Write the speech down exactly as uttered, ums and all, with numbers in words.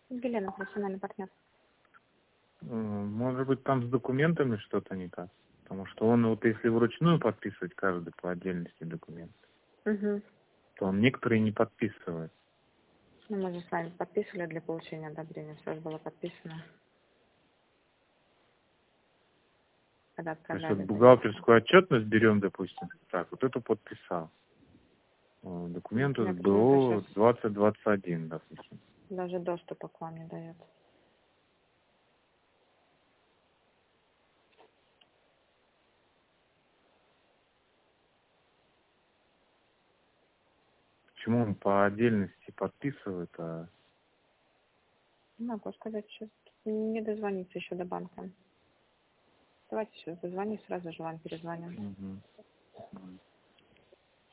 Елена, профессиональный партнер. Может быть, там с документами что-то не так? Потому что он, вот если вручную подписывать каждый по отдельности документ, Угу. то он некоторые не подписывает. Ну, мы же с вами подписывали для получения одобрения. Все же было подписано, когда То есть вот отправляли заявку. бухгалтерскую отчетность берем, допустим, так, вот эту подписал. Э, Документ Мне из почему-то БО сейчас двадцать двадцать один, допустим. даже доступа к вам не дает. Почему он по отдельности подписывает, а... Не могу сказать, сейчас не дозвониться еще до банка. Давайте сейчас дозвонись, сразу же вам перезвоним. Мгм.